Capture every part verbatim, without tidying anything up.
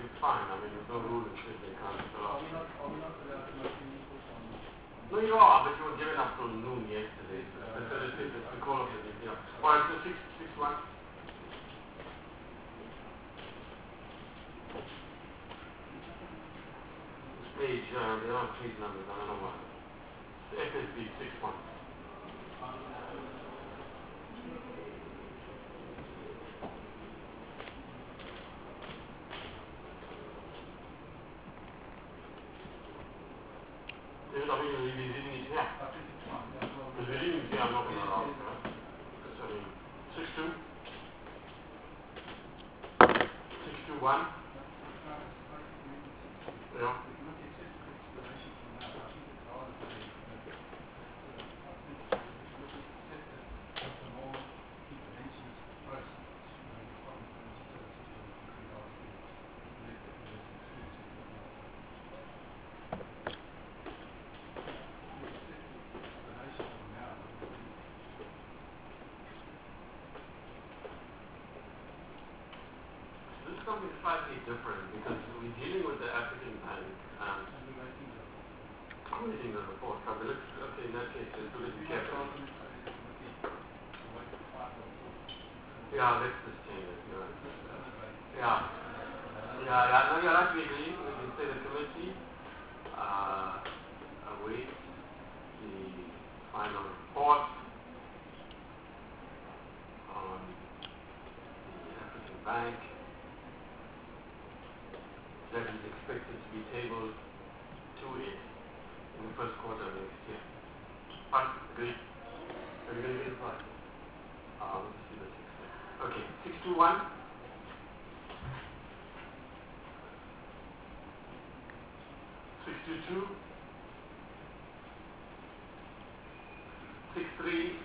it's fine. I mean, there's no rule that says they can't fill Are up. we not, are we not allowed to make any input on No, you are, but you were given up till noon yesterday. So it's facilitated. It's the call of the meeting. Alright, so six, six, one. This page, uh, there are page numbers. I don't know why. It's F S B six one. David, I mean, you're reading it here. Because we're reading it here, I'm not going to allow it. Sorry. six two. six two one. Yeah. Something slightly different because we're dealing with the African bank and I'm reading the report. So let's, okay, in that case, let's do it carefully. Yeah, let's just change it. You're right. Yeah. Yeah, yeah, no, you're right. We agree. We can say the committee uh, awaits the final report on the African bank. That is expected to be tabled to it in the first quarter of next year. Fine, agreed. Are you going to get it right? Uh, let's see the six. Okay, six two one. six two two. six three.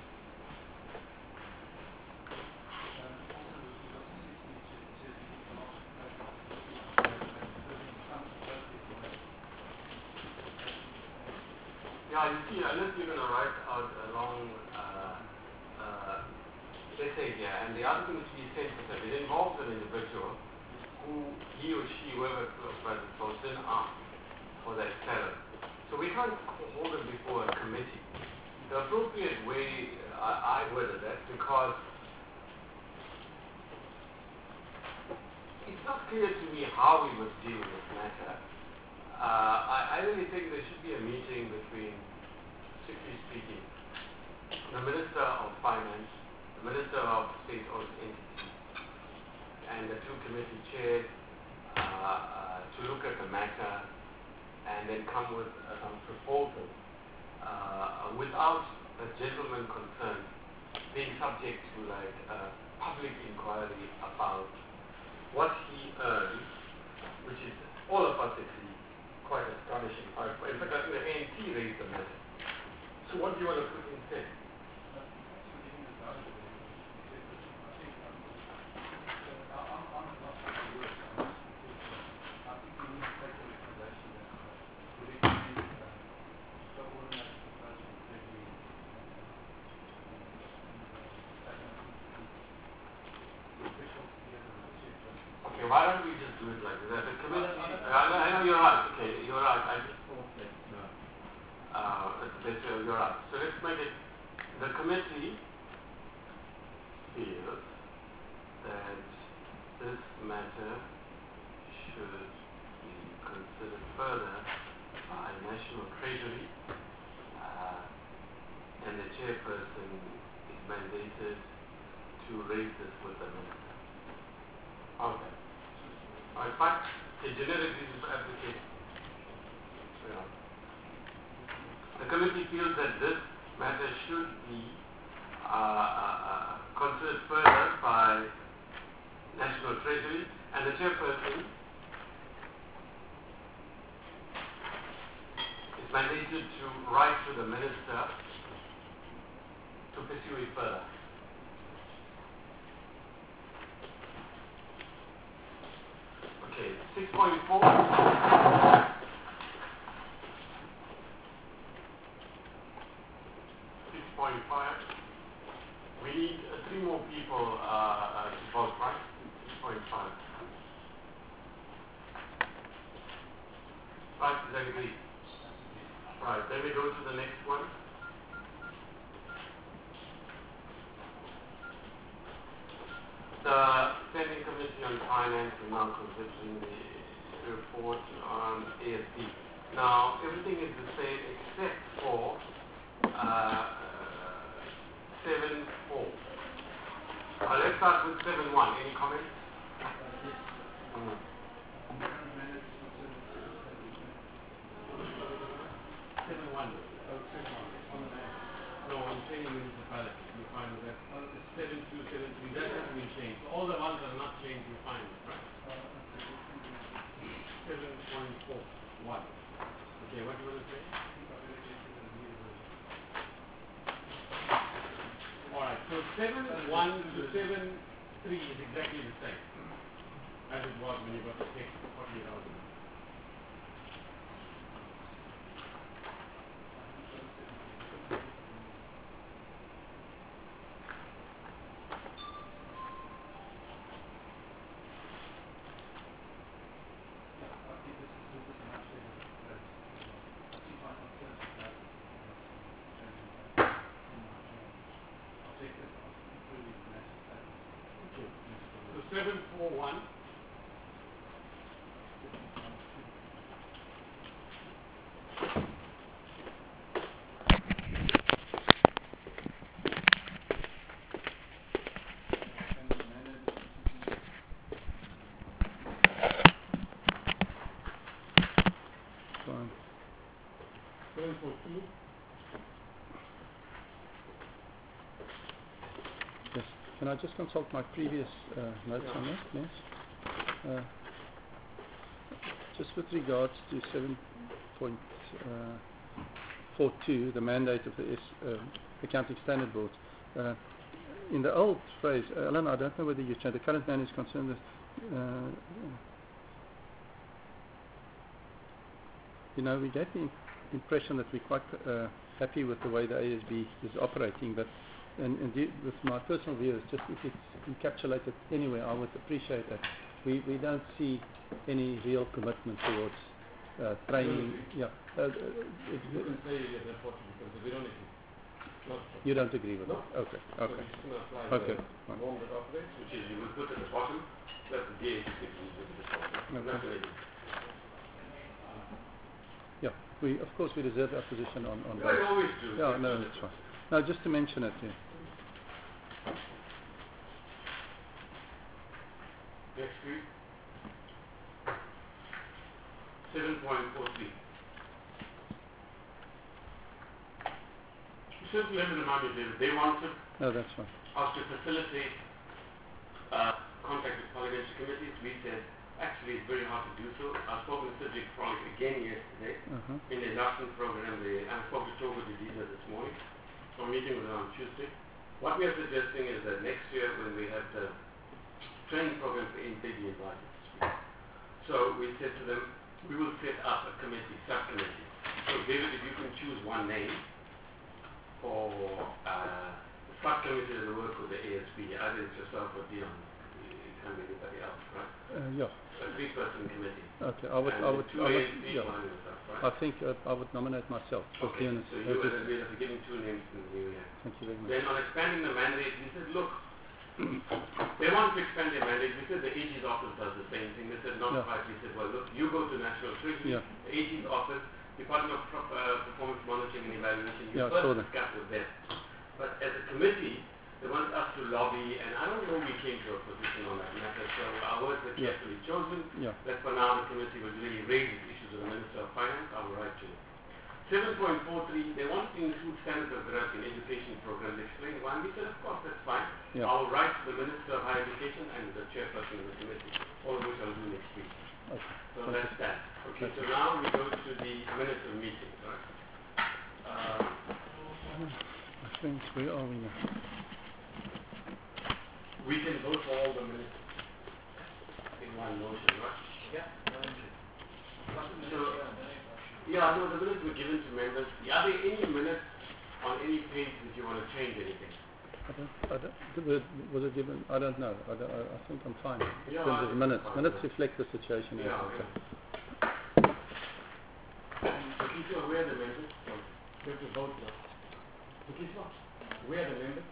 Yeah, you see, unless you're going to write out a long uh, uh, essay here, and the other thing is to be sensitive. It involves an individual who he or she, whoever present, was then asked for that salary. So we can't hold them before a committee. The appropriate way, I, I worded that, because it's not clear to me how we must deal with this matter. Uh, I, I really think there should be a meeting between, strictly speaking, the Minister of Finance, the Minister of State-owned entities, and the two committee chairs uh, uh, to look at the matter and then come with uh, some proposals uh, without a gentleman concerned being subject to like uh, public inquiry about what he earns, which is all of us agree quite astonishing. In fact, I think the A N P raised the matter. So what do you want to put instead? Okay, why don't we just do it like this? The committee, I know, I know you're right. Okay, you're right. I just thought that. Uh, that's, uh, you're right. So let's make it. The committee feels that this matter should be considered further by National Treasury, uh, and the chairperson is mandated to raise this with the minister. Okay. Alright, fine. A generic reason for application. Yeah. The committee feels that this matter should be uh, uh, considered further by National Treasury, and the chairperson is mandated to write to the minister to pursue it further. Okay, six point four. six point five. We need uh, three more people uh, uh, to vote, right? six point five. agreed. Right, then we go to the next one. The Standing Committee on Finance is now considering the report on A S B. Now, everything is the same except for uh, seven four. Uh, let's start with seven one. Any comments? Mm. seven one. Oh, seven one. On the map. No, I'm saying municipality. You find that uh, seven two, seven three. That hasn't been changed. So all the ones that are not changed, you find it, right? seven point four one. Okay, what do you want to say? Alright, so seven one to seven three is exactly the same as it was when you got the text forty-eight hours ago. So seven four one. seven four two. Yes. Can I just consult my previous uh, notes Yeah. on that, please? Uh, just with regards to seven point four two, the mandate of the S, uh, Accounting Standard Board. Uh, in the old phrase, uh, Alan, I don't know whether you changed. The current mandate is concerned with, uh, you know, we get the impression that we're quite uh, happy with the way the A S B is operating, but and indeed, with my personal view, it's just if it's encapsulated anywhere, I would appreciate that. We we don't see any real commitment towards uh, training. Yeah. Uh, uh, it, You can say yes, unfortunately, because we don't agree. Not you don't agree with no. it? Okay. So Okay. we're just going to apply Okay. the Fine. norm that operates, which is you will put at the bottom, that's the D eight six is at the bottom. Okay. Not going to do. Yeah. We of course we reserve our position on on Yeah, that. you always do. Yeah. No, that's fine. No, just to mention it. Yeah. Next week. seven point four three. Simple limit amount of data. They wanted No, that's fine. us to facilitate uh, contact with parliamentary committees. We said, actually, it's very hard to do so. I spoke with Cedric Frolic again yesterday Uh-huh. in the induction program. They, I spoke to Togo Didiza this morning. I'm meeting with her on Tuesday. What we are suggesting is that next year, when we have the training program for N P D invited to speak. So we said to them, we will set up a committee, subcommittee. So David, if you can choose one name for uh, the subcommittee that will work with the A S B, either it's yourself or Dion, it can't be anybody else, right? Uh, yeah. A three-person committee. Okay. I would. And I would. two I A would. S B, Yeah. one yourself, right? I think uh, I would nominate myself. Okay, Dion is- so uh, you just- and David are giving two names in the new year. Thank you very much. Then on expanding the mandate, we said, look, they want to expand their mandate. We said the A G's office does the same thing. They said, not Yeah. quite. We said, well, look, you go to National Treasury, Yeah. the A G's office, Department of Pro- uh, Performance Monitoring and Evaluation, you Yeah, I saw first that. discuss with them. But as a committee, they want us to lobby, and I don't know we came to a position on that matter, so our words were Yeah. carefully chosen. Yeah. That for now the committee will really raise these issues with the Minister of Finance. I will write to you. seven point four three, they want to include standards of growth in education programs. Explain why. We said, of course, that's fine. Yeah. I will write to the Minister of Higher Education and the chairperson of the committee, all of which I'll do next week. Okay. So Thank that's you. that. Okay, Thank so you. now we go to the minutes of meetings, right? Uh, I think where are we now? we can vote for all the minutes in one motion, right? Yeah. So, yeah, no, the minutes were given to members. Are there any minutes on any page that you want to change anything? I don't, I don't, was, was it given? I don't know. I, don't, I, I think I'm fine. Yeah, In terms I of think minutes. it's fine, Minutes yeah. reflect the situation. as Yeah, it's, okay. uh, Patricia, where are the members? We have to vote now. Patricia, where are the members?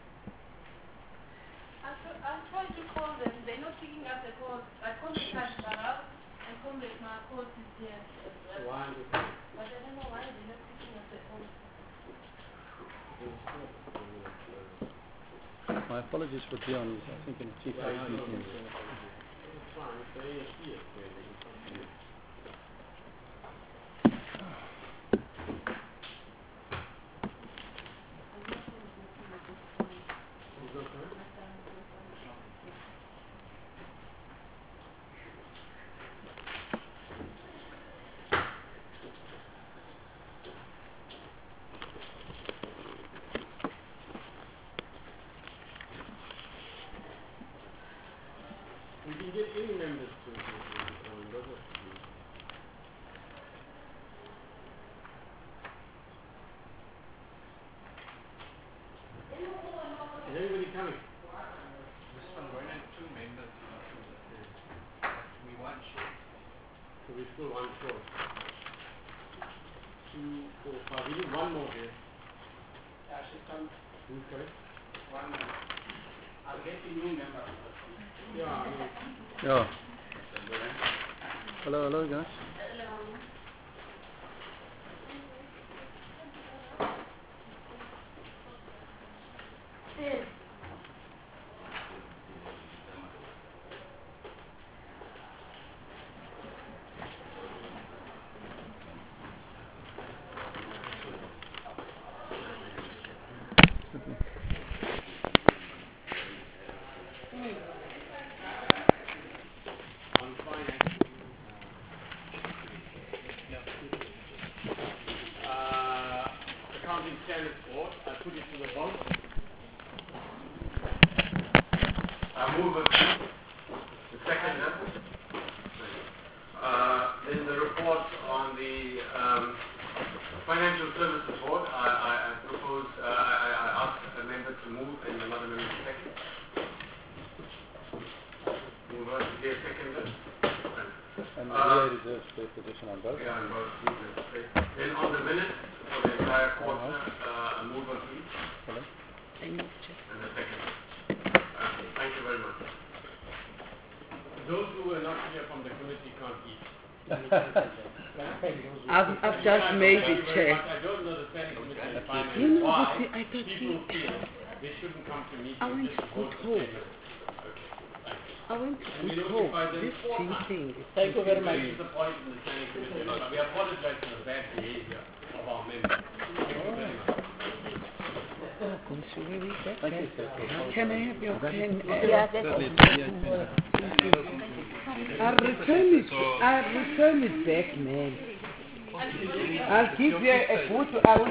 I tr- I tried to call them. They're not picking up the call. I called the cash barrel and Comrade Marcos is here as well. Why is it? But I don't know why they're not picking up the phone. My apologies for Dion. He's, I think, in a chief Yeah, I know. meeting. It's fine. It's the A S P. It's there. They can talk to you. Is that correct? We can get any members to to- to come in, doesn't it? Is anybody coming? This one going in two members, not sure that there's, we want short. So we still one short. Two, four, five. We need one more here. Yeah, she's come, Who's coming? one, I'll get the new member. Yeah, I mean, Yeah. Hello, hello, guys. on finance. Uh, accounting standards board. I put it to the vote. I move it. The second. Uh, in the report on the um, financial services board, I, I, I propose, uh, I, I ask a member to move and another member to second. Move on to their second. And Uh, the V A reserves their position on both. Yeah, and both. Okay. Then on the minutes for the entire quarter, uh, a move on please. Hello. And a second. Okay, thank you very much. Those who were not here from the committee can't eat. I've, I've just made it, Chair. I don't know the standing committee and finance You know, why but I thought people you, feel they shouldn't come to meetings I went just to to vote Good for Hope. ten minutes. Okay, thank you. I went to And we Good notified Hope. them This four same times. thing. Thank you very much. Raised the point in the standing committee, but we apologize for the bad behavior of our members. Thank you very much. Thank you, sir. Can I have your pen? Uh, Certainly, it's the V A. I'll return it. I'll return it back, man. I'll give you a good. I will